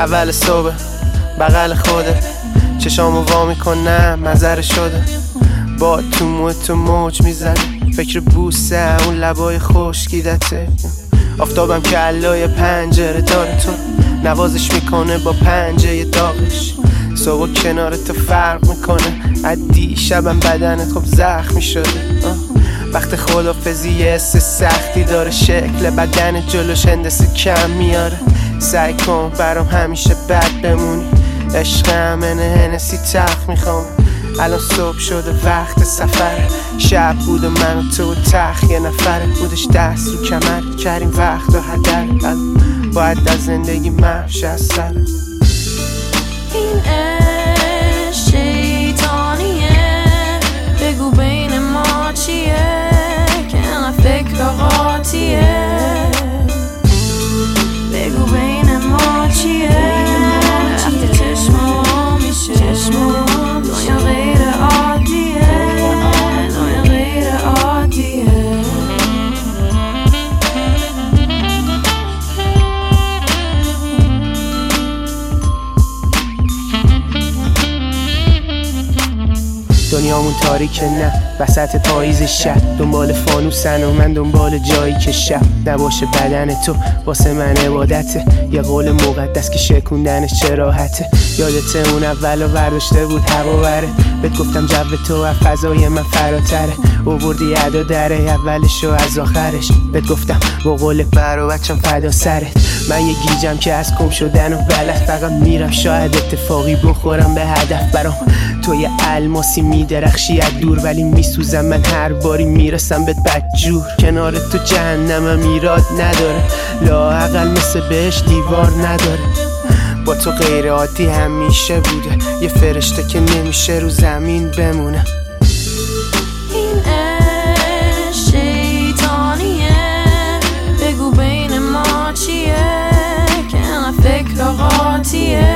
اول صبح بغل خوده، چشامو وا میکنم منظره شده، با تو موتو موج میزنه، فکر بوسه اون لبای خشکیدته. آفتابم که علای پنجره داره تو نوازش میکنه با پنجه داغش. صبح کنار تو فرق میکنه، عدی شبم بدنت خب زخمی شده. وقت خدافزی یه سختی داره، شکل بدن جلوش هندسه کم میاره. سعی کن برام همیشه بد بمونی، عشقم هنسی تخت میخوام. الان صبح شده وقت سفره، شب بود و من و تو تخت یه نفره. بودش دست رو کمر کریم وقت و هدر، باید از زندگی محش از سره. این عشق شیطانیه، بگو بین ما چیه که انقدر فکر قاطیه. بگو بین ما چیه وقتی چشمو میشه دنیا غیر عادیه، دنیا غیر عادیه. دنیامون تاریکه نه وسط پاییز شب، دنبال فانوسن و من دنبال جایی که شب نباشه بدن تو واسه من عبادته. یه قول مقدس که شکوندنش چه راحته. یادت اون اولو برداشته بود هوا بره، بهت گفتم جو تو از فضای من فراتره. آوردی ادا دره اولشو از آخرش، بهت گفتم با قول برا بچم فدا سرت. من یه گیجم که از کم شدن و بلد، فقط میرم شاید اتفاقی بخورم به هدف. برام تو یه الماسی میدرخشی از دور، ولی میسوزم من هر باری میرسم بهت بدجور. کنار تو جهنمم ایراد نداره، لااقل مثل بهش دیوار نداره. با تو غیر عادی همیشه بوده، یه فرشته که نمیشه رو زمین بمونه. این عشق شیطانیه، بگو بین ما چیه که انقدر فکر قاطیه.